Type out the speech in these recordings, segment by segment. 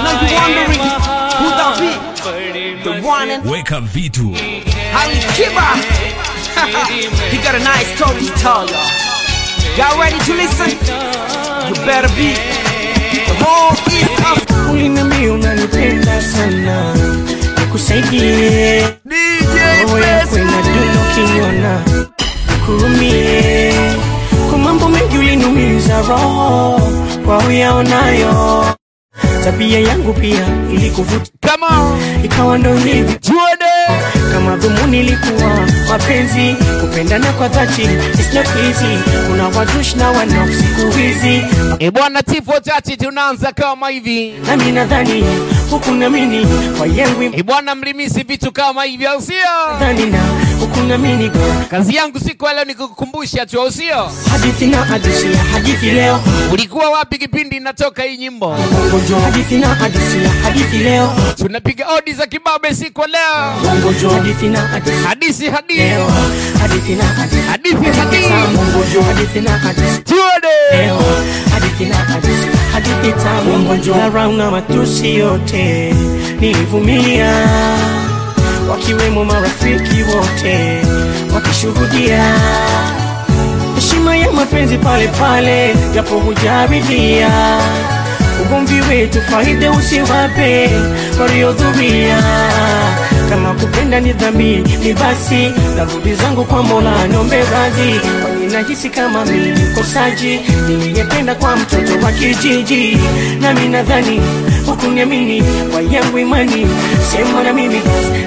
know you're wondering who that be. The one and Wake up V2. Ali Kiba. He got a nice story to tell y'all. Y'all ready to listen? You better be. The whole East Africa. Ulinambia unanipenda sana, nikusaidie DJ kwenda duno kinyona, kurumie kwa mambo mengi ulinumiza roho kwa uyaonayo. Tabia yangu pia ilikuvuta, come on, ikawa ndo hivi Jude. Kama dhumuni ilikuwa mapenzi, kupendana kwa dhati, it's not easy. Kuna wadush na wanao siku hizi. Bwana Tifo chachi tunaanza kama hivi. Na mimi nadhani hukunamini kwa yangu. Bwana mlimisi vitu kama hivi au sio? Nadhani na hukunamini. Kazi yangu siku leo ni kukukumbusha tu au sio? Hadithi na hadithi, hadithi leo. Ulikuwa wapi kipindi inatoka hii nyimbo? Hadithi na hadithi, hadithi leo. Tunapiga odi za kibabe siku leo. Hadithi na hadithi. Hadithi hadithi. Hadithi na hadithi. Hadithi hadithi. Hadithi na hadithi. Jude. Hadithi na hadithi. Hadithi tamu. Dharau na matusi yote nilivumilia, wakiwemo marafiki wote wakishuhudia. Heshima ya mapenzi pale pale japo hujaridhia. Ugomvi wetu faida usiwape waliodhumia. Kama kupenda ni dhambi ni basi, narudi zangu kwa Mola niombe radhi. Ninahisi kama mimi mkosaji, niliyependa kwa mtoto wa kijiji. Na mimi nadhani hukuniamini kwa yangu imani, sema na mimi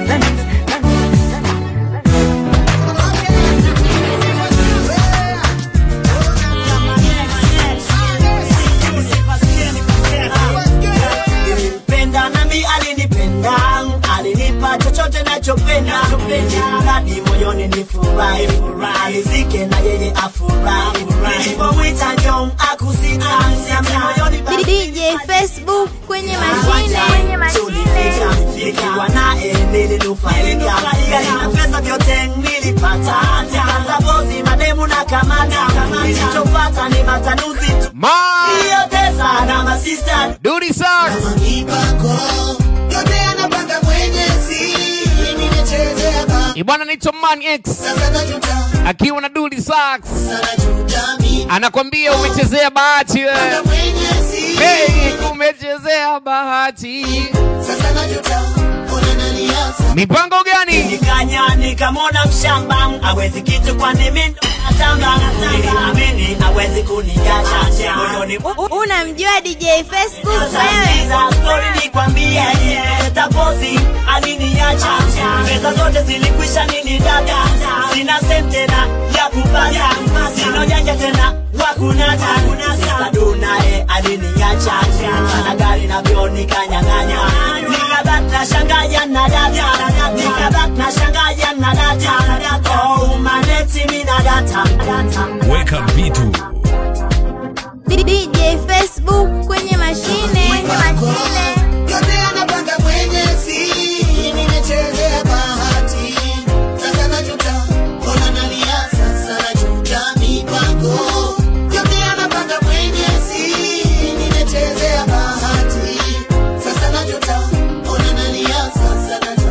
chochote nachopenda, hadi moyoni nifurahi, rizike na yeye afurahi. Nilipomwita njoo akusita, moyoni DJ Facebook kwenye mashine. Nikiwa naye nilinufaika, gari na pesa vyote nilipata. Nikaanza bozi mademu na kamata, nilichopata ni matanuzi tu. Hiyo pesa na masista Duri Sax yote anapanga Mwenyezi. Nimechezea Ibwana naitwa Man X akiwa na Duri Sax anakwambia umechezea bahati wewe. Hey, umechezea bahati. Sasa najuta ona nani hasa. Mipango gani? Nikanya nikamona mshamba, hawezi kitu kwa nimi atanga. Ameni hawezi kuniacha moyoni. Unamjua DJ Facebook wewe? Sasa story nikwambie, tapozi aliniacha. Pesa zote zilikwisha nini dada. Sina senti tena ya kupata, sina janja tena wakunata. Sasa dunae aliniacha, na gari na vyo nikanyang'anya. Nikabaki na shangaya na dada, nikabaki na shangaya na dada. Oh maneti mina data. Wake up V2. DJ Facebook kwenye mashine. Yote anapanga Mwenyezi. Nimechezea bahati. Sasa najuta ona nalia. Sasa najuta mipango. Yote anapanga Mwenyezi. Nimechezea bahati. Sasa najuta ona nalia. Sasa najuta.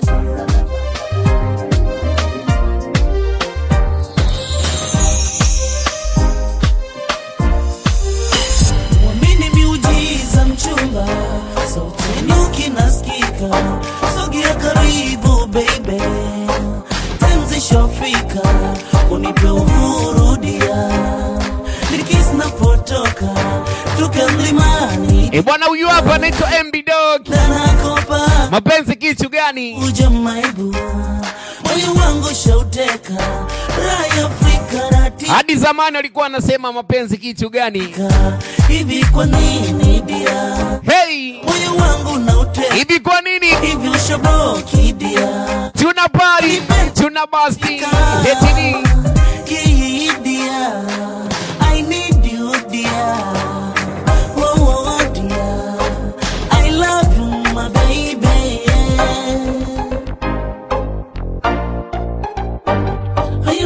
Mwamini miujiza mchumba, sauti nuki nasikika. Sogea karibu baby, tenzi shafika. Unipe uhuru dia, nikisi napotoka tuke mlimani. Bwana huyu hapa anaitwa MB Dog. Nakopa Mapenzi kitu gani? uja maibu, moyo wangu shauteka. Rai Afrika rati Hadi zamani walikuwa wanasema mapenzi kitu gani? hivi kwa nini dia? Hey, Moyo wangu nauteka hivi kwa nini? hivi ushaboki dia. Tuna party, tuna basti. Hetini. Yeah, dear, I need you, dear. Oh, dear, I love you, my baby. Haya mapenzi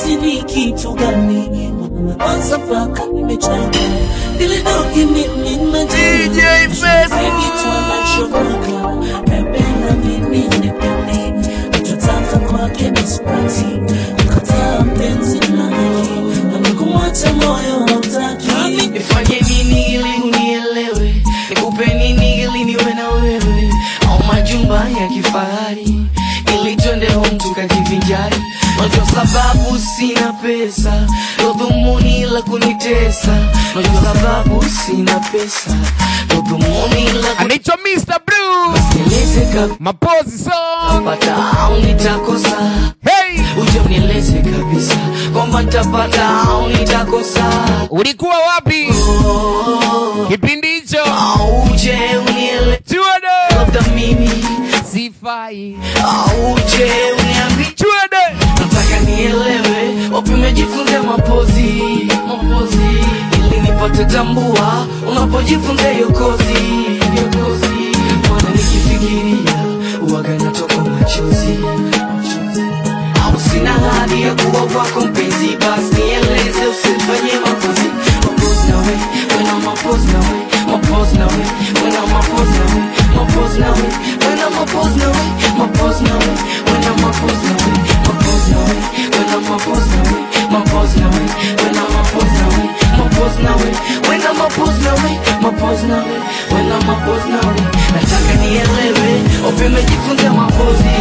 mapenzi ni kitu gani? Kwanza mpaka nimechanga dile doki mimi na DJ Facebook kitu anachoka napenda mimi nipende tutaka kwake nisipati kataa mpenzi langu na kumwacha moyo hautaki. Nifanye nini ili unielewe? Nikupe nini ili niwe na wewe? Au majumba ya kifahari ili twende home tukajivinjari? Najua sababu sina pesa, ndo dhumuni la kunitesa. Najua sababu sina pesa, ndo dhumuni la kunitesa. Anaitwa Mr. Blue, mapozi song. Pata au nitakosa, hey, uje unieleze kabisa kwamba nitapata au nitakosa. Ulikuwa wapi kipindi hicho? Au uje unieleze Chuade labda mimi sifai. Au uje uniambie Chuade nataka nielewe wapi umejifunza mapozi ili nipate tambua unapojifunza hiyo kozi. Mwana nikifikiria uwaga natoka machozi. Au sina hadi ya kuwa kwako mpenzi, basi nieleze usifanye mapozi. Mapozi nawe, wena mapozi nawe, mapozi nawe, wena mapozi nawe, mapozi nawe, wena mapozi nawe, mapozi nawe, wena mapozi nawe, mapozi nawe, wena mapozi nawe, mapozi nawe, wena mapozi nawe, mapozi nawe, wena mapozi nawe, mapozi nawe, wena mapozi nawe. Nataka nielewe wapi umejifunza mapozi.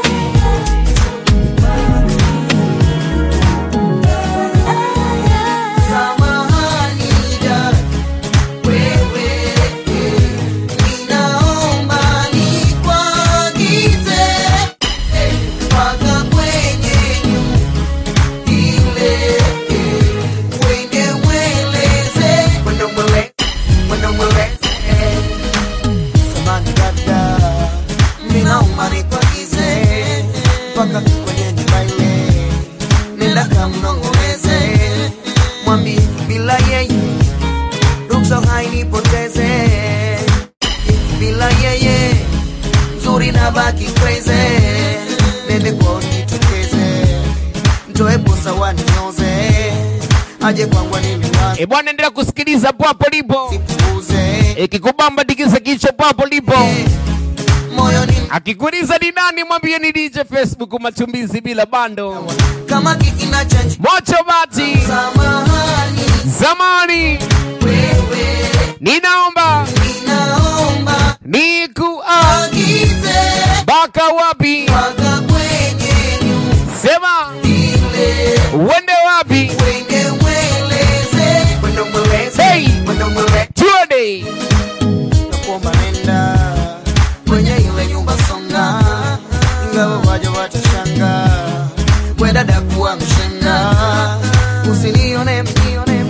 Bwana endelea kusikiliza hapo lipo. Ikikubamba dikiza kichwa hapo lipo. Akikuuliza ni nani mwambie ni DJ Facebook Machumbizi bila bando. Kama kikina change Mocho Bati Zamani wewe Ninaomba nikuagize baka wapi baka kwenye sema ile uende wapi wenge mweleze wendo mweleze hey wendo mweleze Tuode nakuomba nenda kwenye ile nyumba songa ingawa waje watashanga we dada kuwa mshenga usinione mnione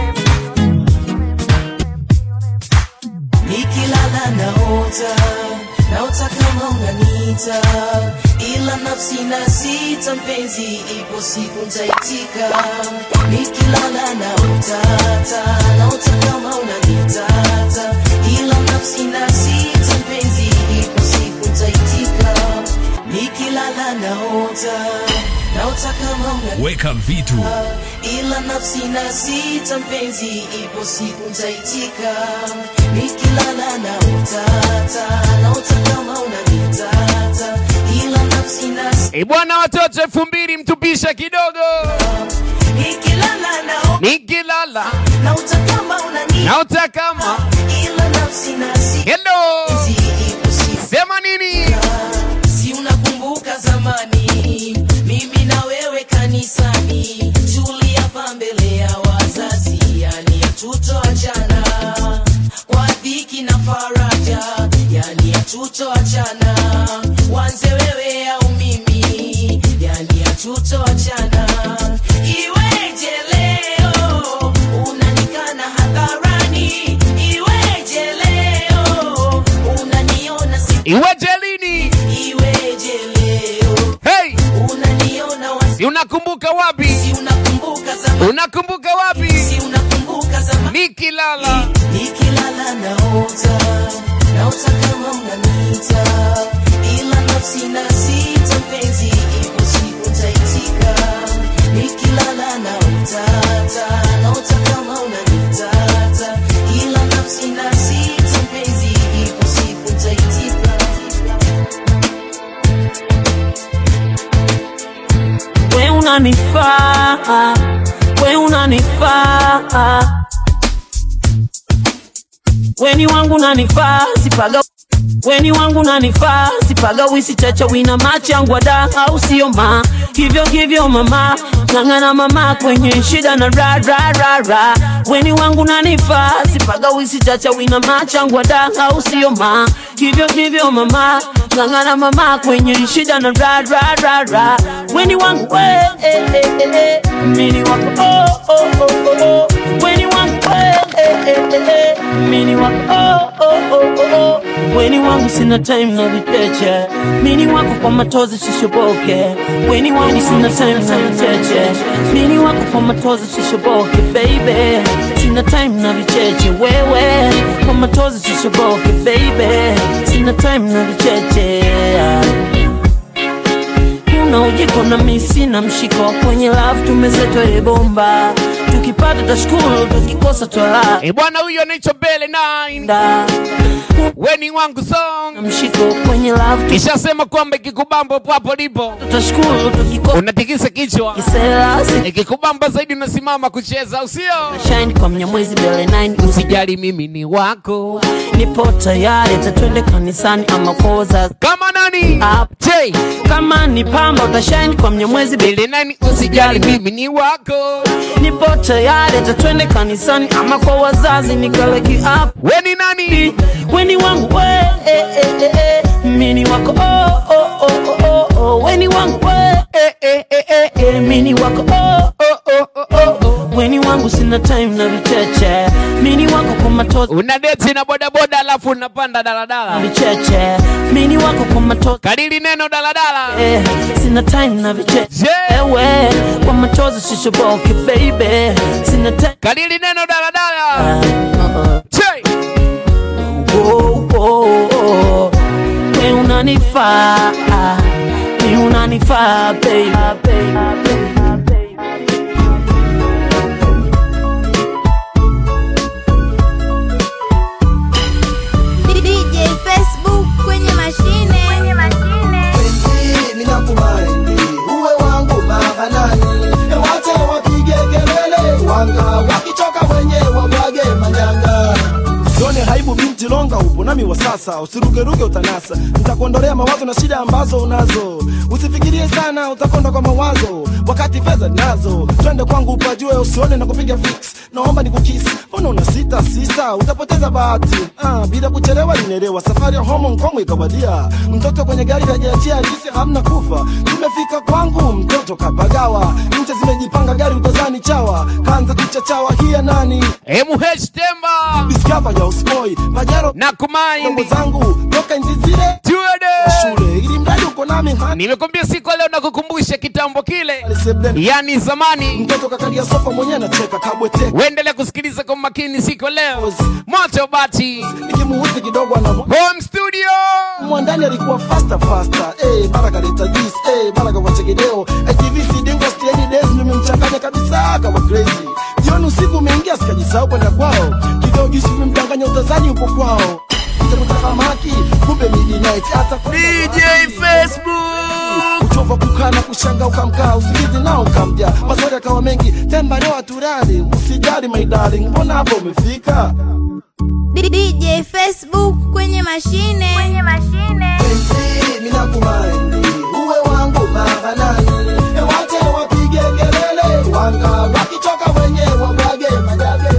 nikilala naota kama unanita ila nafsi na sita mpenzi ipo siku nitaitika nikilala naota kama unanita ila nafsi na sita mpenzi ipo siku nitaitika nikilala naota kama unanita weka vitu ila nafsi na sita mpenzi ipo siku nitaitika nikilala naota kama unanitata ila nafsi na bwana watoto 2000 mtupisha kidogo nikilala naota kama unanitata naota kama ila nafsi na sita hello ipo siku sema nini si unakumbuka zamani mimi na wewe kanisani tulia pambele ya wazazi yani hatutoachana kwa dhiki na faraja yani hatutoachana wanze wewe au mimi yani hatutoachana iweje leo unanikana hadharani iweje leo unaniona iweje lini iweje leo hey unaniona si unakumbuka wapi si unakumbuka zamani unakumbuka wapi si unakumbuka zamani nikilala naota kama unanita ila nafsi na sita mpenzi ipo siku nitaitika unanifaa, we unanifaa, weni wangu unanifaa, sipaga weni wangu unanifaa, sipaga wisi chacha wina machangu wada au sio ma. Hivyo mama, ngangana mama kwenye shida na ra ra ra ra. Weni wangu unanifaa, sipaga wisi chacha wina machangu wada au sio ma. Hivyo mama, ngangana mama kwenye shida na ra ra ra ra. Weni wangu mini wako weni wangu mini wako weni wangu sina time na viteche, mini wako kwa matozi sishoboke. Weni wangu sina time na viteche, mini wako kwa matozi sishoboke baby. Sina time na vicheche wewe, kwa matozi sishoboke baby. Sina time na vicheche. Una ujiko na misi na mshiko, kwenye love tumezetwa ebomba. Tukipata tashukuru, tukikosa twala. Bwana huyo anaitwa Bele 9. Weni wangu song mshiko kwenye love. Kisha sema kwamba ikikubamba hapo lipo tashukuru, tukikosa unatikisa kichwa. Ikikubamba zaidi unasimama kucheza usio. Shine kwa Mnyamwezi Bele 9. Usijali mimi ni wako, nipo tayari tatwende kanisani ama koza. Kama nani? J. Kama ni pamba utashine kwa Mnyamwezi Bele 9. Usijali mimi ni wako, nipo tayari tatwende kanisani ama kwa wazazi nikaleki up. Weni nani? Weni wangu mini wako weni wangu mini wako weni wangu sina time na vicheche, mini wako kwa matoto. Una date na boda boda alafu unapanda daladala vicheche, mini wako kwa matoto. Kadiri neno daladala sina time na vicheche ewe, kwa machozi sishoboke baby. Sina time. Kadiri neno daladala J. We unanifaa, we unanifaa baby. DJ Facebook kwenye mashine. Penzi ninakumaindi uwe wangu mahanani, wache wapige kelele wanga, wakichoka wenyewe wabwage manyanga. Usione haibu binti longa upo nami wa sasa, usirugeruge utanasa, nitakuondolea mawazo na shida ambazo unazo. Usifikirie sana utakonda kwa mawazo, wakati fedha nazo. Twende kwangu upajue, usione na kupiga fix, naomba nikukisi. Mbona una sita sister, utapoteza bahati. Bila kuchelewa linelewa, safari ya Hong Kong ikawadia. Mtoto kwenye gari hajaachia hadisi, hamna kufa. Tumefika kwangu mtoto kapagawa, nje zimejipanga gari utazani chawa. Kaanza kuchachawa hia nani? MH Temba Discover ya uspoi Pajaro na kumaindi zangu toka nchi zile tuede shule ili mradi uko nami. Nimekwambia siku leo nakukumbusha kitambo kile, yani zamani. Mtoto kakalia sofa mwenye anacheka kabwete. Uendelea kusikiliza kwa makini siku leo. Moto Bati nikimuhusi kidogo ana home studio. Mwandani alikuwa faster Baraka leta juice Baraka wache kideo ITV Dingo Steady Days nimemchanganya kabisa kama crazy. Jioni usiku umeingia sikajisahau kwenda kwao. Kideo juice nimemchanganya utazani upo kwao. Maki kumbe midnight hata DJ Facebook uchova kukana kushanga ukamkaa usikizi nao ukamja maswali yakawa mengi. Temba leo aturali usijali my darling, mbona hapo umefika? DJ Facebook kwenye mashine. Penzi ninakumaindi uwe wangu mahanani, wache wapige kelele wanga, wakichoka wenyewe wabwage majage.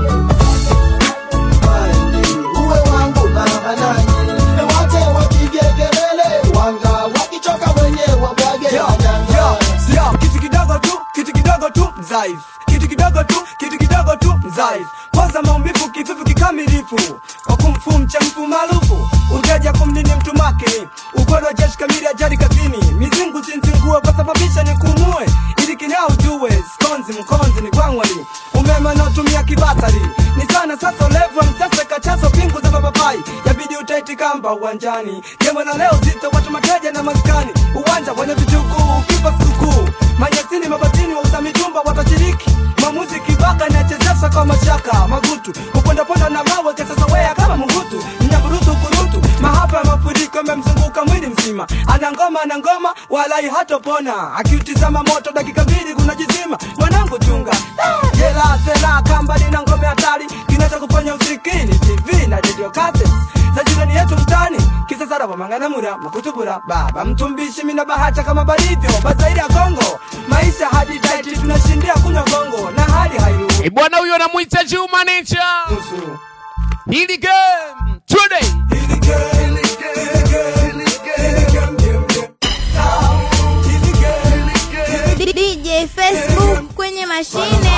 Maindi uwe wangu mahanani, wache wapige kelele wanga, wakichoka wenyewe wabwage majage. Kitu kidogo tu mzaifu, kitu kidogo tu mzaifu. Kwanza maumivu kifufu kikamilifu, kwa kumfumcha mfu maarufu, ujaja kumnini mtu makini, ugono jeshi kamili ajari kazini. Mizingu zinzingua kwa sababisha ni kumue, ili kinao ujue skonzi mkonzi ni kwangwani. Umeme unaotumia kibatari ni sana sasa level msasa kachaso pingu za mapapai. Yabidi utaiti kamba uwanjani, jemwe na leo zito watu mateja na maskani. Uwanja wenye vitukuu kipa sikukuu, manyasini mabatini wa usamitumba watashiriki. Mamuzi kibaka inachezesha kwa mashaka magutu, uponda ponda na mawe kesasa wea kama mungutu. Mnyaburutu kurutu, mahapa ya mafuriko memzunguka mwili mzima. Ana ngoma kama na ngoma wala hatopona. Akiutizama moto dakika mbili kuna jizima. Mwanangu chunga jela sela kamba lina ngome hatari. Kinacha kufanya usikini TV na radio cassettes za jirani yetu mtani. Kisa sara wa mangana mura makutubura. Baba mtumbishi mina bahata kama barivyo Bazairi ya Kongo. Maisha hadi daiti tunashindia kunywa gongo. Na hali hairu bwana huyo anamuita Juma Nature. Hili game today. DJ Facebook kwenye mashine.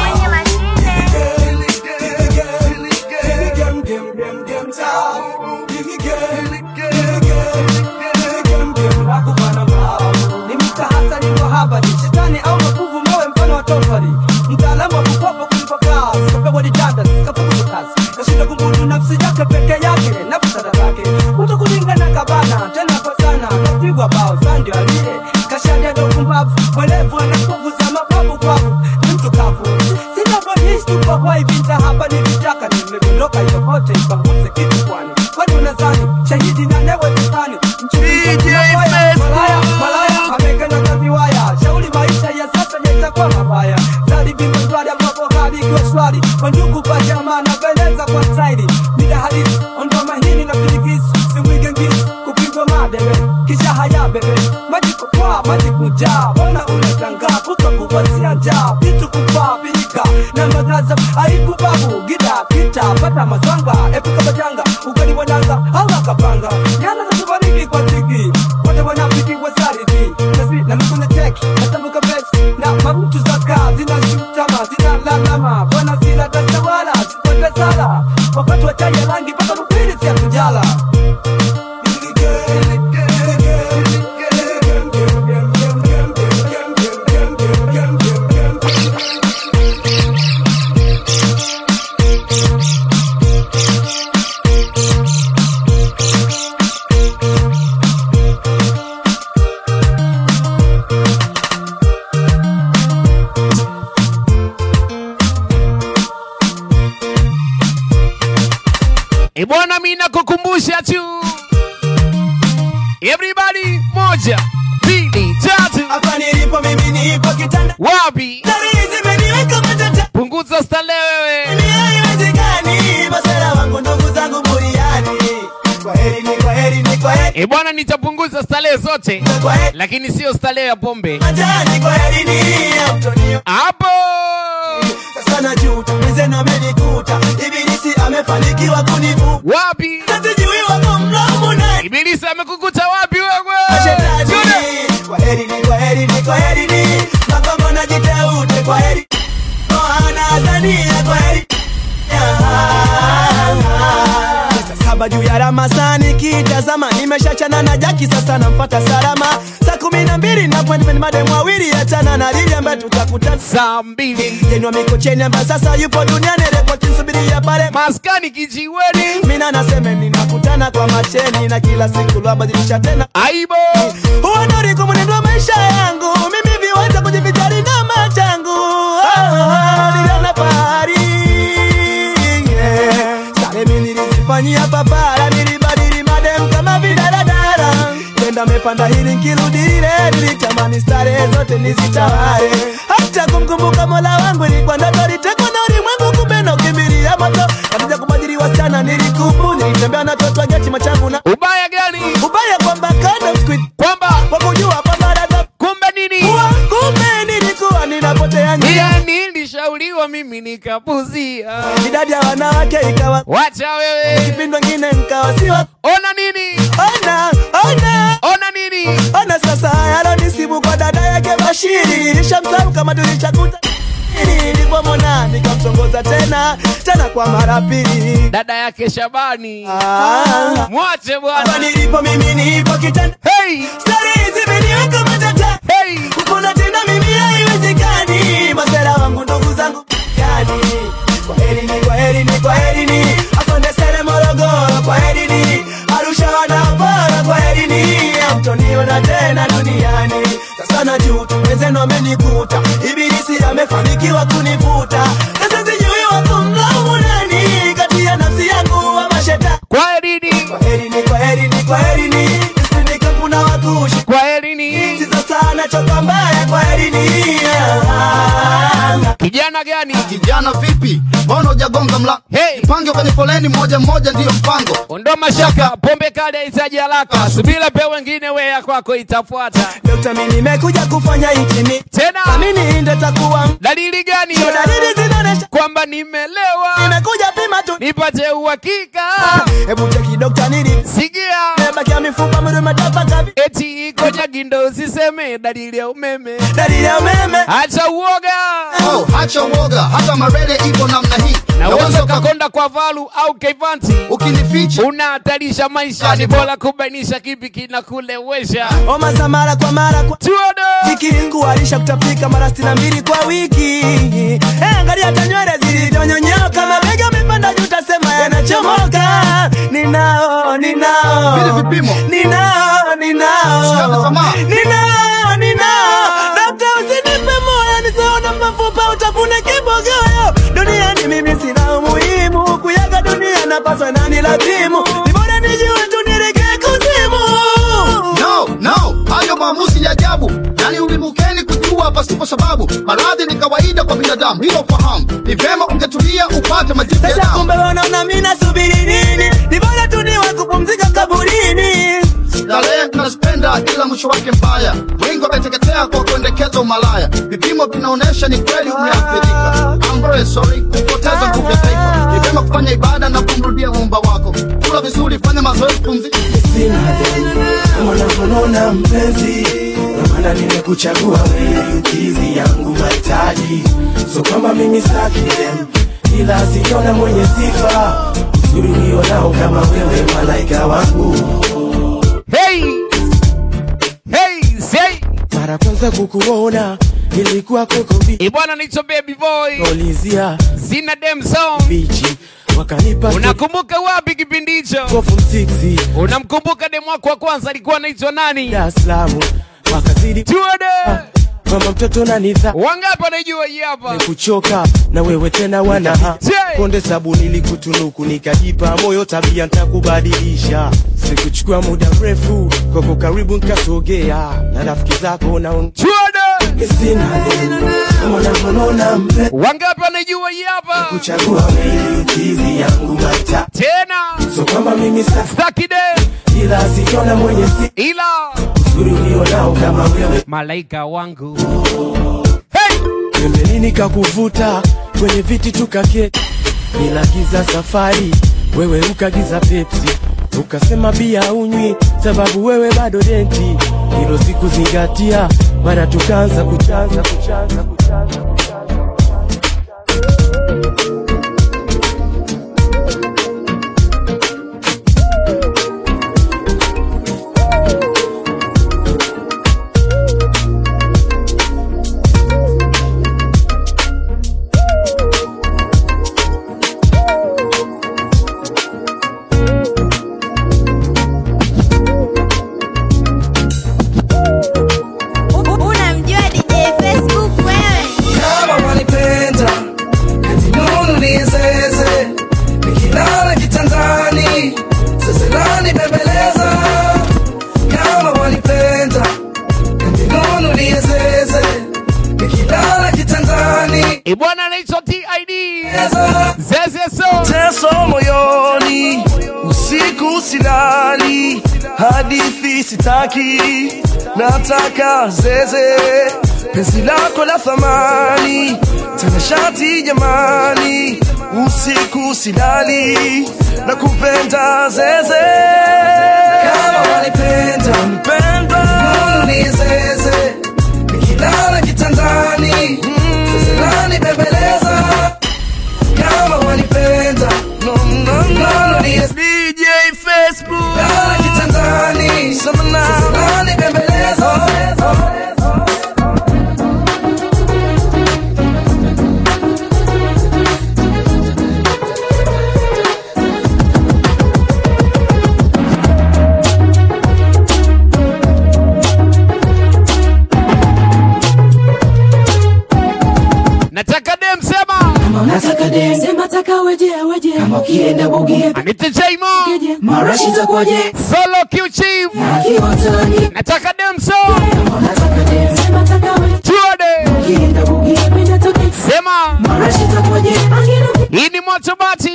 Ni mtahasa ni wahaba shetani au makuvu mawe mfano wa tofali. Mtaalamu wa kupopo kulipa kazi. Kapewa ditanda kafukuzo kazi. Kashinda kumbudu nafsi yake peke yake na busara zake. Utakulinga na kabana tena kwa sana. Kapigwa bao sandio aliye kashadia ndo kumbavu. Mwelevu ana nguvu za mabavu kwavu. Ni mtu kavu sinapoishi tupo hoi binta hapa ni vitaka. Nimeondoka yote ipanguze kitu kwani. Kwani unazani shahidi na newe zifani. DJ Facebook Malaya amekana na viwaya. Shauri maisha ya sasa yatakuwa mabaya. Zali bima ndwada mwapo hali kwa swali. Wandugu kwa jamaa na beleza kwa staili. Mida hadisi ondwa mahini na filikisi. Simwige ngisi kupigwa madebe. Kisha haya bebe maji kukwa maji kujaa. Wana unatangaa puka kuwasia njaa. Vitu kufaa vilika na madraza. Aibu babu gida kita pata mazanga. Epuka majanga ugali wadanga hawa kapanga. Yana katubariki kwa ziki. Wote wanafiki wa sariti. Nasi na mkuna teki natambuka besi. Na marutu zaka zina shutama zina lalama. Wana zila tasawala zipote sala. Wakati wa chaya langi paka rupili siya kujala. Bwana mimi nakukumbusha tu. Everybody moja, pili, tatu. Hapa nilipo mimi nipo kitanda. Wapi? Tarizi meniweka matata. Punguza stale wewe. Ni haiwezekani. Basera wangu ndugu zangu buriani. Kwa heri ni kwa heri ni kwa heri. Bwana nitapunguza stale zote. Lakini sio stale ya pombe. Majani kwa heri ni Antonio. Hapo. Sasa najuta mzee amenikuta. Ibilisi amefanikiwa kunivu. Wapi? Sijui wako mlamu na Ibilisi amekukuta wapi wewe? Shetani. Kwa heri ni kwa heri ni kwa heri ni. Makongo na jiteute kwa heri. Moana Azania kwa heri. Saba juu ya Ramadhani kitazama nimeshachana na Jaki sasa namfuata salama. Saa 12 na appointment madem wawili achana na Lili ambaye tutakutana saa 2. Jenwa Mikocheni ambaye sasa yupo duniani report nsubiria pale maskani kijiweni. Mimi nasema ninakutana kwa macheni na kila siku lwabadilisha tena. Aibo. Huonori kwa mwenendo wa maisha yangu. Mimi viweza kujivijari na machangu. Niliona fahari. Sare mimi nilizifanyia papara. Nilibadili madem kama vidaradara. Tenda mepanda hili nkirudile. Nilitamani stare zote nizitawale. Hata kumkumbuka Mola wangu ilikuwa ndoto. Litekwa na ulimwengu kumbe na ukimbilia moto. Katika kubadili wasichana nilikubu. Nilitembea na toto geti machangu na ubaya gani? Ubaya kwamba kind of squid. Kwamba wakujua kwamba dada. Kumbe nini? Kumbe nilikuwa ninapotea njia. Nilishauriwa mimi nikapuzia. Idadi ya wanawake ikawa wacha wewe. Kipindi wengine nikawa siwa. Ona nini? Ona nini? Ona sasa yalo nisibu kwa dada yake Bashiri. Nilishamsahau kama tulichakuta. Nilipomwona nikamtongoza tena kwa mara pili. Dada yake Shabani. Mwache bwana. Hapa nilipo mimi nipo kitanda. Hey! Stari hizi meniweka matata. Hey! Kupona tena mimi haiwezekani. Masera wangu ndugu zangu yani. Kwa heri ni kwa heri ni kwa heri ni. Afande Sere Morogoro kwa heri ni. Arusha wanapara kwa heri ni. Hamtoniona tena duniani. Sasa najuta wenzenu amenikuta. Ibilisi amefanikiwa kunivuta. Sasa sijui wako mlaumu nani. Kati ya nafsi yangu wa mashetani. Kwa heri ni. Kwa heri ni kwa heri ni kwa heri ni. Nisipinde kampuna wakushi. Kwa heri ni. Kijana gani? Kijana vipi? Mbona hujagonga mlango? Hey. Pange kwenye foleni moja moja ndio mpango. Ondoa mashaka, pombe kali haitaji haraka. Subira pe wengine wewe kwako itafuata. Dokta mimi nimekuja kufanya hiki tena. Mimi ndio takuwa. Dalili gani? Dalili zinaonesha kwamba nimelewa. Nimekuja pima tu nipate uhakika. Hebu cheki dokta nini? Sikia. Nimebaki mifupa mwili matapa kavi. Eti iko nyagindo usiseme dalili ya umeme. Dalili ya umeme. Acha uoga. Oh, acha uoga. Hata marele ipo namna hii. Naweza kakonda kwa Valu au Kevanti. Ukinificha unahatarisha maisha. Ni bora kubainisha kipi kinakulewesha. Oma samara kwa mara kwa tuodo. Kikingu alisha kutapika mara 62 kwa wiki. Angalia hata nywele zilizonyonyoka. Mabega mepanda juu utasema yanachomoka. Ninao vile vipimo. Ninao Dokta usinipe moyo nisaona mafupa utafune kibogoyo. Duniani mimi sina umuhimu. Kuyaga dunia napaswa nani lazimu. Ni bora nijue tu nireke kuzimu. No, hayo maamuzi ya ajabu. Yani ulimukeni kujua pasipo sababu. Maradhi ni kawaida kwa binadamu, hilo fahamu. Ni vema ungetulia upate majibu ya damu. Sasa kumbe wanaona mimi nasubiri nini? Ni bora tu niwe kupumzika kaburini. Starehe tunazipenda kila mwisho wake mbaya. Wengi wameteketea kwa kuendekeza umalaya. Vipimo vinaonesha ni kweli umeathirika. I'm very sorry kupoteza nguvu ya taifa. Ni vyema kufanya ibada na kumrudia Muumba wako. Kula vizuri, fanya mazoezi, pumzika. Sina deni kama unavyoniona mpenzi, ndio maana nimekuchagua wewe ukizi yangu mahitaji. So kama mimi sitaki dem, ila siona mwenye sifa uzuri nionao kama wewe malaika wangu. Hey, say mara kwanza kukuona nilikuwa kukumbi. Bwana naitwa Baby Boy. Olizia Sina dem song. Bichi wakanipa. Unakumbuka wapi kipindi hicho? Form 6. Unamkumbuka dem wako wa kwanza alikuwa anaitwa nani? Dar es Salaam. Wakazidi tuode. Mama mtoto na nidha. Wangapi wanajua hii hapa? Nikuchoka na wewe tena wana. Konde sabuni nilikutunuku nikajipa moyo tabia nitakubadilisha. Sikuchukua muda mrefu kwako karibu nikasogea na rafiki zako na tuode. Sina deni kama unavyoniona mpe. Wangapi wanajua hii hapa? Kuchagua wewe ukizi yangu mata. Tena. So kama mimi sitaki de. Ila sikiona mwenye si. Ila uzuri unionao kama wewe malaika wangu. Hey! Pembeni nikakuvuta kwenye viti tukaketi. Nilagiza safari, wewe ukagiza Pepsi. Ukasema bia unywi sababu wewe bado denti. Hilo sikuzingatia, mara tukaanza kuchanza. Unamjua DJ Facebook wewe? Kama wanipenda katinunu nizeze, nikilala kitandani seselani bembeleza. Kama wanipenda katinunu nizeze, nikilala kitandani. Bwana anaitwa TID. Zeze teso moyoni, usiku silali, hadithi sitaki, nataka zeze, penzi lako la thamani, tanashati jamani, usiku silali, nakupenda zeze. Kama wanipenda nunu ni zeze, nikilala kitandani seselani bembeleza. Kama wanipenda nunu ni DJ Facebook, lala kitandani seselani bembeleza. nataka dem sema. Nataka dem sema, taka weje kama ukienda bugie. Anita Jaimo Marashi zakwaje Solo Q Chief. Nataka dem so. Nataka dem sema, taka weje tuode. ukienda bugie. Penda toke Sema hii ni moto bati.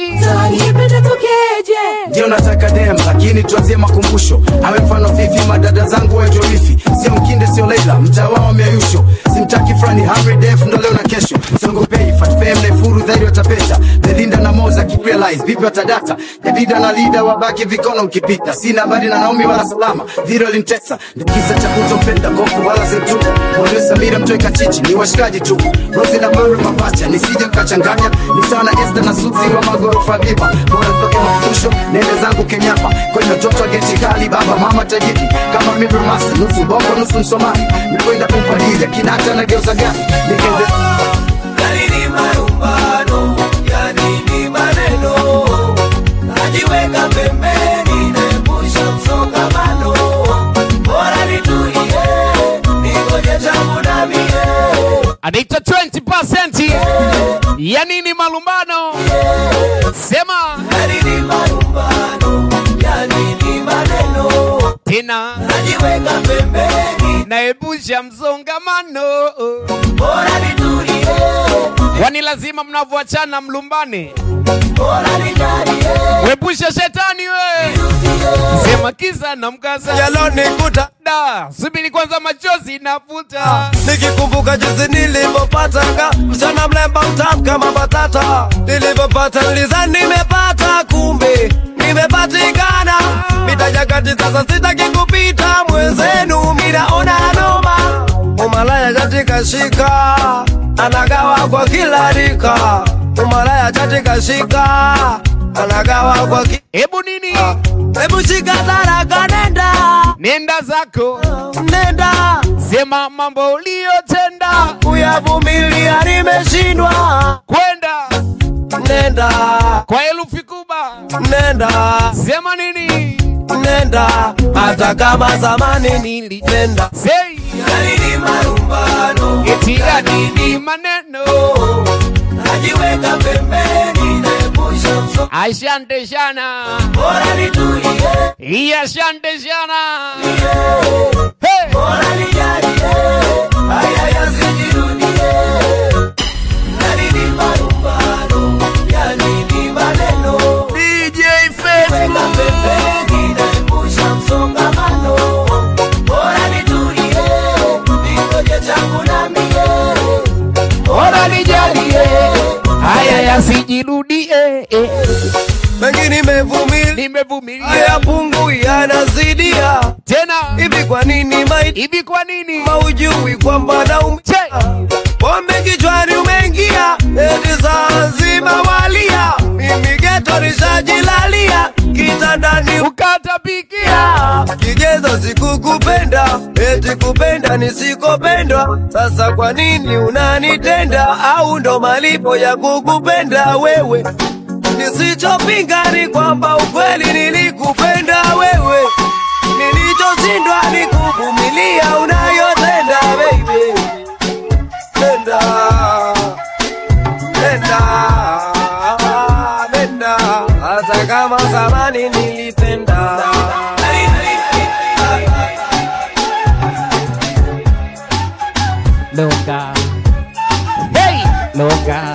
Ndio nataka dem, lakini tuanzie makumbusho. Awe mfano vivi, madada zangu wetu wifi. Sio mkinde, sio Leila, mtawa wa miayusho. Simtaki frani, 100F ndo leo na kesho. Songopei, fat fame na furu dhairi watapeta. Melinda na Moza kirealize, vipi watadata. Jadida na leader wabaki vikono mkipita. Sina habari na Naomi wala Salama, viro lintesa. Ndikisa cha kutopenda, gofu wala zetu. Mwalio Samira mtoe kachichi, ni washikaji tu. Rose na Mary mapacha, nisije kachanganya. Ni sana Esther na Suzi wa magorofa biba. Bora toke mafusho, nende zangu Kenyapa. Kwenye mtoto wa geti kali, baba mama tajiri. Kama Mibra Masi, nusu bongo nusu Msomali. Nikwenda kumpadile, kinata na geuza gani. Nikende Yanini marumbano, yanini maneno. Najiweka pembeni, naepusha msongamano. Bora nitulie, ningoje changu na mie. Anaita 20%. Yanini malumbano. Sema yanini marumbano, yanini maneno. Tena najiweka pembeni, naepusha msongamano. Bora nitulie, wani lazima mnavoachana mlumbane. Bora nijalie, wepusha shetani we. Sema kisa na mkasa yalo nikuta da, subiri kwanza machozi nafuta. Nikikumbuka jinsi nilipopataka msichana mlemba mtamu kama batata. Nilipopata nilizani nimepata, kumbe nimepatikana. Mitajagati sasa sitaki kupita mwenzenu, minaona noma. Umalaya jatika shika, anagawa kwa kila rika. Umalaya jatika shika, anagawa kwa kila. Ebu nini? Ebu shika taraka nenda. Nenda zako. Nenda. Sema mambo uliyotenda. Kuyavumilia nimeshindwa. Kwenda. Nenda. Kwa herufi kubwa. Nenda. Sema nini? Nenda. Hata kama zamani nilitenda. Say. Yanini marumbano, eti yanini maneno. Najiweka pembeni, naepusha msongamano. Asante sana. Bora nitulie. Iya asante sana. Hey. Bora nijalie, haya yasijirudie. Yanini marumbano, yanini maneno. DJ Facebook. Pembeni, naepusha msongamano. Bora nitulie, ningoje changu na mie. Bora nijalie, haya yasijirudie. Mengi nimevumilia, haya pungu yanazidia. Tena hivi kwa nini hivi kwa nini maujui kwamba naumia? Pombe kichwani umeingia, eti saa nzima walia. Mimi geto nishajilalia, kitandani ukatapikia. Kigezo sikukupenda, eti kupenda nisikopendwa. Sasa kwa nini unanitenda? Au ndo malipo ya kukupenda wewe? Nisichopinga ni kwamba ukweli nilikupenda wewe. Nilichoshindwa ni kuvumilia unayotenda baby. Nenda, nenda, nenda. Hata kama zamani nilitenda. Loka. Hey! Loka.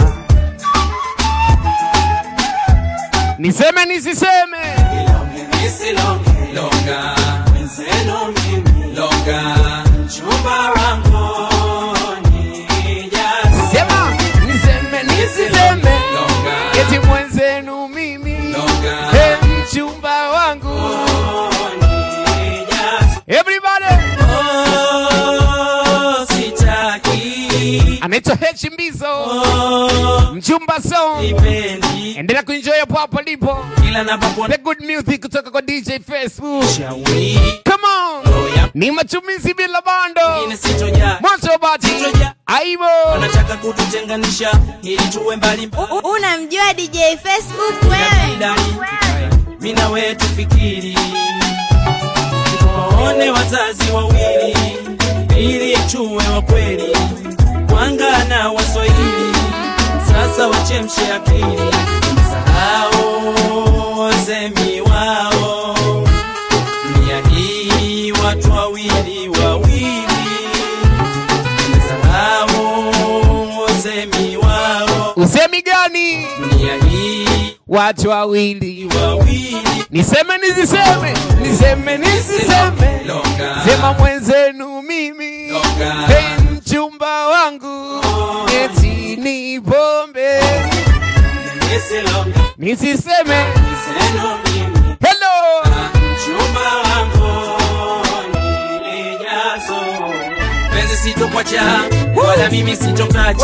Niseme nisiseme. Loka. Mzeno mimi. Loka. Chumba wangu nijaze. Sema niseme nisiseme. Loka. Eti mwenzenu mimi. Loka. Hey, mchumba wangu nijaze. Everybody. Oh, sitaki. Anaitwa H Mbizo. Mchumba song. Endelea kuenjoy hapo hapo lipo. The good music kutoka kwa DJ Facebook. Come on. Ni matumizi bila bando. Moto bati. Aibo. Wanataka kututenganisha ili tuwe mbali. Unamjua DJ Facebook wewe? Mimi na wewe tufikiri. Tuone wazazi wawili ili tuwe wa kweli. Wanga na Waswahili sasa wachemshe akili. Sahau semi wao. Nia hii watu wawili wawili. Sahau semi wao. Usemi gani? Dunia hii watu wawili. Niseme nisiseme, niseme nisiseme. Sema mwenzenu mimi. Hey mchumba wangu. Eti ni pombe. Nisiseme. Hello. Mchumba wangu nilijazo. Penzi sitokuacha, wala mimi sitokacha.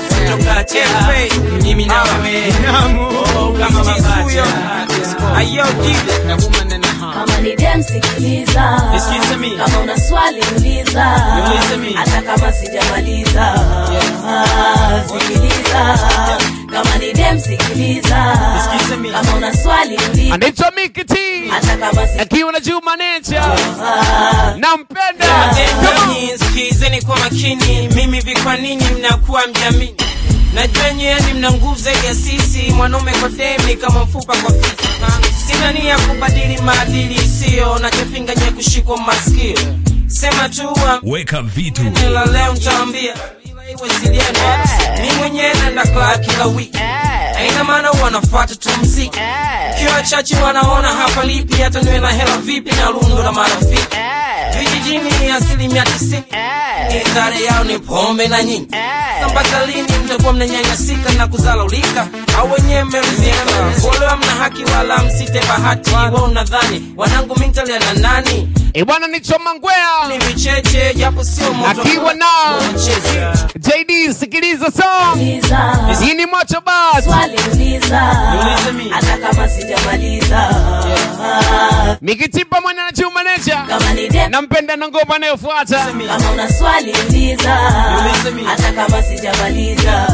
Mimi na wewe kama mapacha. Ayo kile na woman and a half. Kama ni dem sikiliza. Excuse me. Kama una swali uliza. Hata kama sijamaliza. Sikiliza. Kama ni dem sikiliza. Excuse me. Kama una swali uliza. Anaitwa Mikiti. Hata kama akiwa na Juma Nature. Nampenda. Sikizeni kwa makini. Mimi vikwa nini mnakuwa mjamini? Najua nyeni mna nguvu zaidi ya sisi. Mwanaume kwa demi kama mfupa kwa fiti. Sina nia kubadili maadili sio. Nachopinga nye kushikwa masikio. Sema tu weka vitu. Nila leo nitaambia mimi mwenyewe naenda kwa kila wiki. Haina maana wanafuata tu muziki. Kiwa chachi wanaona hapa lipi. Hata niwe na hela vipi na lundo na marafiki. Vijijini 90%. Idare yao ni pombe na nyingi. Sambaka lini mtakuwa mnanyanyasika na kuzalaulika? Au wenyewe mmeridhika? Wale hamna haki wala msite bahati. Wao unadhani wanangu mintali na nani? Bwana ni Choma Ngwea. Ni vicheche japo sio moto. Akiwa na JD sikiliza song. Hii ni Macho Bad. Swali uliza. Hata kama sijamaliza. Mikitipa mwana na Juma Nature. Nampenda na ngoma inayofuata. Kama una swali uliza. Hata kama sijamaliza.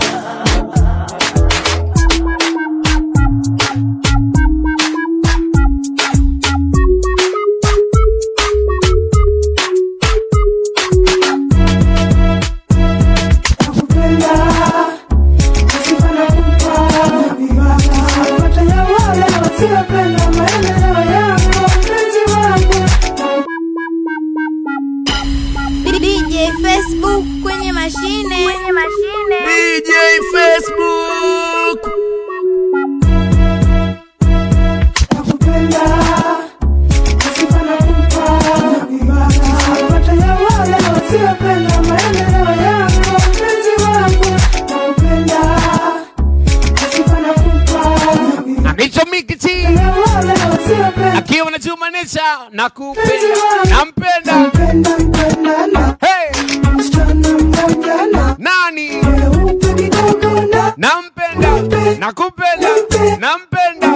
DJ Facebook kwenye mashine. DJ Facebook. Anaitwa Mikiti. Akiwa na Juma Nature. Nakupenda. Nampenda. Hey. Nani? Nampenda. Nakupenda. Nampenda.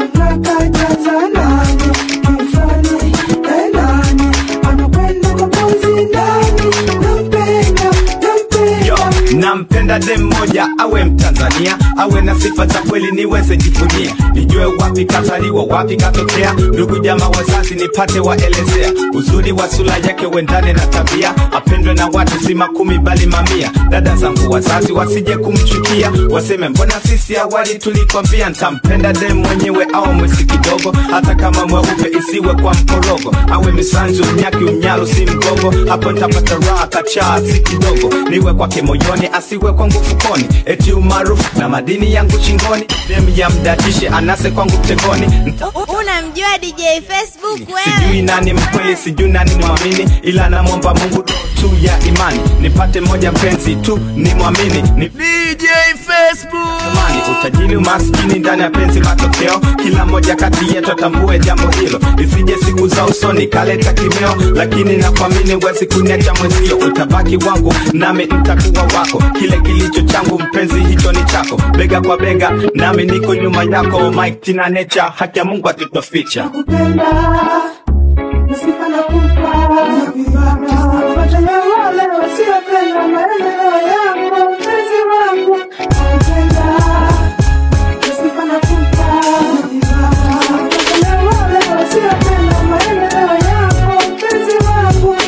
Nampenda dem moja awe Mtanzania, awe na sifa za kweli niweze jivunia, nijue wapi kazaliwa wapi katokea, ndugu jamaa wazazi nipate waelezea, uzuri wa sura yake wendane na tabia, apendwe na watu si 10 bali mamia, dada zangu wazazi wasije kumchukia, waseme mbona sisi awali tulikwambia. Ntampenda dem mwenyewe au mwesi kidogo, hata kama mweupe isiwe kwa mkorogo, awe misanzu mnyaki mnyalo si mgogo, hapo ntapata raha kachaa si kidogo, niwe kwake moyoni asiwe kwangu fukoni, eti umaarufu na madini yangu chingoni, dem ya mdadishe anase kwangu mtegoni. Unamjua DJ Facebook wewe? Sijui nani mkweli, sijui nani mwamini, ila namwomba Mungu tu ya imani, nipate moja mpenzi tu ni mwamini ni DJ Facebook. Mani utajiri umaskini ndani ya penzi matokeo, kila moja kati yetu atambue jambo hilo, isije siku za usoni kaleta kimeo, lakini nakuamini wezi kuniacha mwezio, utabaki wangu nami nitakuwa wako, kile kilicho changu mpenzi hicho ni chako, bega kwa bega nami niko nyuma yako, Mike Tina Nature, haki ya Mungu atutoficha.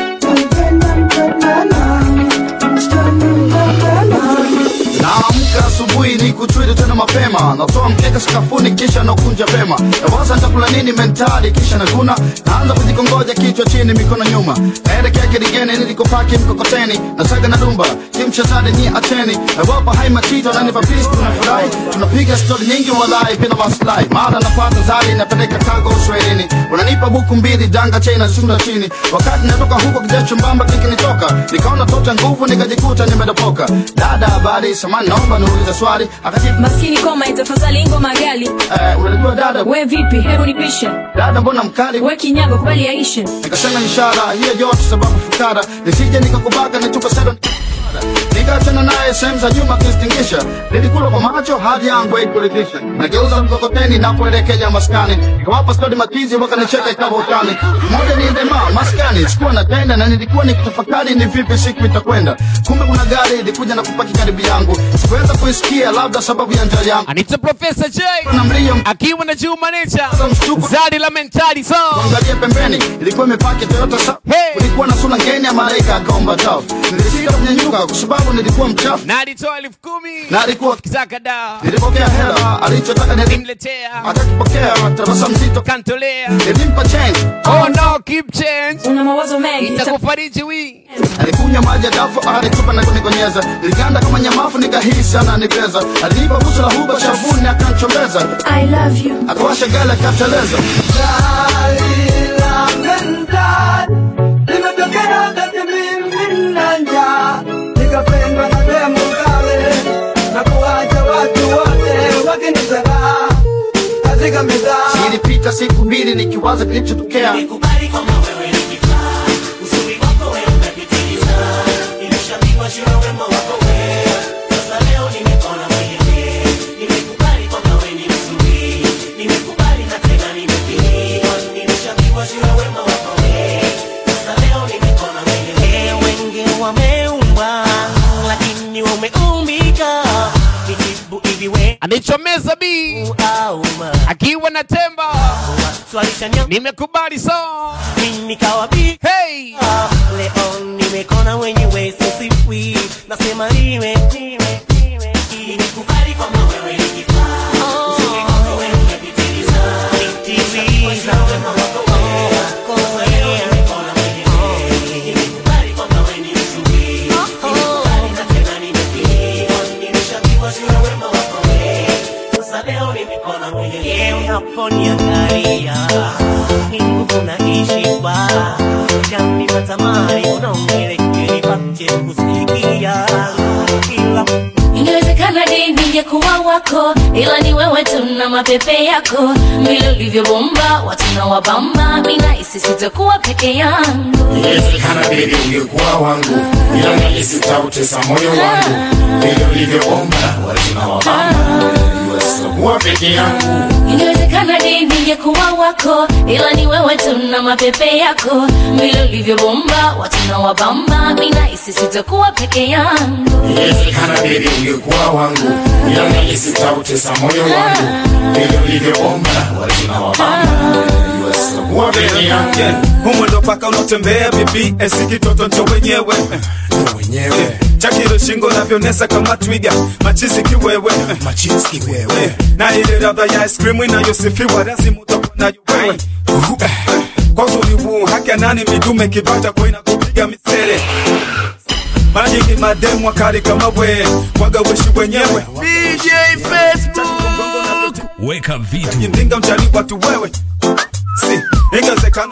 Naamka asubuhi ni kutwili tena mapema. Natoa mkeka sakafuni kisha nakunja vema. Nawaza nitakula nini mentali kisha naguna. Naanza kujikongoja kichwa chini mikono nyuma. Naelekea Kiligeni nilikopaki mkokoteni. Nasaga na dumba kimchezade nyi acheni. Nawapa hai matito na nipa peace tunafurahi. Tunapiga story nyingi walai bila maslahi. Mara napata zali napeleka cargo Swahilini. Unanipa buku mbili danga chaina sunda chini. Wakati natoka huko kijacho mbamba kikinitoka. Nikaona tota nguvu nikajikuta nimedopoka. Dada habari samani naomba niulize swali. Akajibu maskini koma itafadhali ngoma gali. Unajua dada we vipi hebu nipishe. Dada mbona mkali we kinyago kubali yaishe. Nikasema ishara hiyo yote sababu fukara. Nisije nikakubaka nitupa sedo. Nikachana naye sehemu za nyuma kistingisha. Nilikula kwa macho hadi yangu haikuridhisha. Nageuza mkokoteni na kuelekea maskani. Nikawapa story matizi wakanicheka ikawa utani. Moja ni ndema maskani sikuwa natenda na nilikuwa nikitafakari ni vipi siku itakwenda. Kumbe kuna gari ilikuja na kupaki karibu yangu. Sikuweza kuisikia labda sababu ya njaa yangu. Anita Professor J akiwa na Juma Nature Zari la mentali so angalia pembeni ilikuwa imepaki Toyota sa kulikuwa na sura ngeni ya malaika akaomba tao. Nilisika kunyanyuka kwa sababu nilikuwa mchafu. Na alitoa 10,000 na alikuwa kitaka dawa. Nilipokea hela alichotaka nilimletea. Akakipokea tabasa mzito kantolea. Nilimpa change. Oh no keep change. Una mawazo mengi itakufariji wi. Alikunywa maji dafu alitupa na kunikonyeza. Niliganda kama nyamafu nikahisi ananipeza. Alinipa busu la huba shavuni akanchombeza. I love you. Akawasha gala akateleza. Nimetokea kati mimi na njaa. Nikapendwa na demu kale. Na kuwacha watu wote wakinizagaa katika mezaa. Zilipita siku mbili nikiwaza kilichotokea. Nikubali kama wewe nikifaa. Uzuri wako wewe umepitiliza. Nimeshabiwa shura wema wako wewe. Sasa leo nimekona mwenyewe. Nimekubali kama wewe ni mzuri. Nimekubali na tena nimepiliwa. Nimeshabiwa shura wema wako wewe. Sasa leo nimekona mwenyewe. Wengi wameumba lakini umeumbika. Nijibu hivi wewe anichomeza bi akiwa na temba. Nimekubali so mimi kawa bi hey leo nimekona wenyewe sisiwi nasema nimekubali kama wewe nikifaa. Uzuri wako wewe umepitiliza. Nitimiza wema wako wewe. Sasa leo nimekona mwenyewe. Nimekubali kama wewe ni mzuri. Nimekubali na tena nimepiliwa. Nimeshabiwa shura wema wako wewe. Sasa leo nimekona mwenyewe. Unaponiangalia nguvu naishi kwa jamii matamani unaongelekea nipate kusikia ila ingewezekana ningekuwa wako, ila ni wewe tu na mapepe yako. Vile ulivyobomba watu na wabamba, mimi nahisi sitakuwa peke yangu. Ingewezekana baby ungekuwa wangu, ila nahisi utautesa moyo wangu. Vile ulivyobomba watu na wabamba, sitakuwa peke yangu. Ingewezekana ningekuwa wako, ila ni wewe tu na mapepe yako. Vile ulivyobomba watu na wabamba, mimi nahisi sitakuwa peke yangu. Ingewezekana baby ungekuwa wangu, ila nahisi utautesa moyo wangu. Vile ulivyobomba watu na wabamba, sitakuwa peke yangu. Humwendo paka unotembea bibi esi kitoto ncho wenyewe chakiro shingo navyonesa kama twiga machizi kiwewe na ile radha ya ice cream inayosifiwa lazima utakuwa nayo wewe. Kwa uzuri huu haki ya nani midume kibata kwa inakupiga misele. Mara nyingi mademu wakali kama we waga weshi wenyewe. DJ Facebook weka vitu Ndinga mjali watu wewe. Si ingewezekana.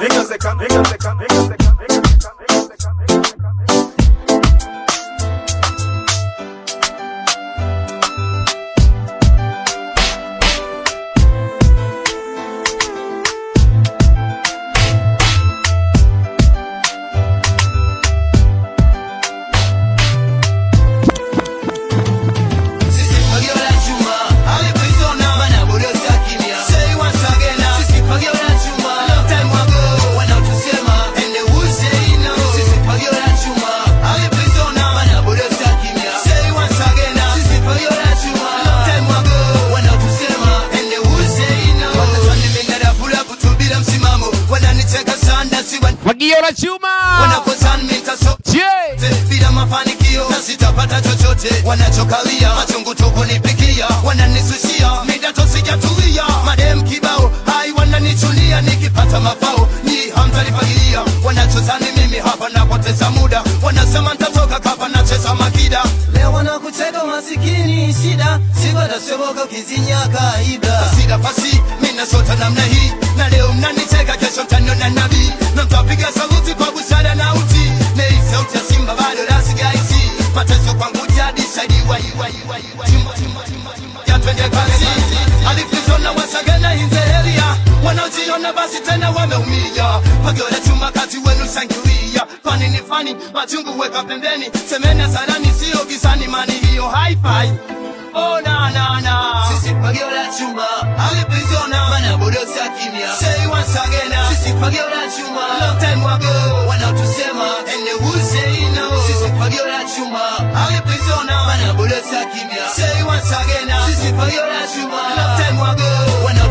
Wagio la chuma wanapozani mitaso bila mafanikio sitapata chochote wanachokalia, machungu tu kunipikia, wananisushia midato sijatulia, madem kibao hai wananichunia, nikipata mafao ni hamtalifagilia, wanachozani mimi hapa napoteza muda, wanasema nitatoka kapa nacheza makida, leo wanakutega masikini shida, sibada seboka kizinya kaida, sida pasi mina sota namna hii, na leo mnanicheka kesho mtaniona nabii, na mtapiga saluti kwa busara na uti, nei sauti ya simba bado rasigaiti, mateso kwangu jadi saidi ya twende kazi, alifizona wasagana inzeheria, wanaojiona basi tena wameumia, pagora chuma kati wenu shangilia, fani ni fani, machungu weka pembeni, semeni asarani sio kisani mani hiyo hi-fi. Oh na na na, sisi pagora chuma, alifizona mana bodosi akimia, say once again, sisi pagora chuma, long time ago, wanatusema, and they will say no, sisi pagora chuma, alifizona mana bodosi akimia, say once again, sisi pagora chuma, long time ago,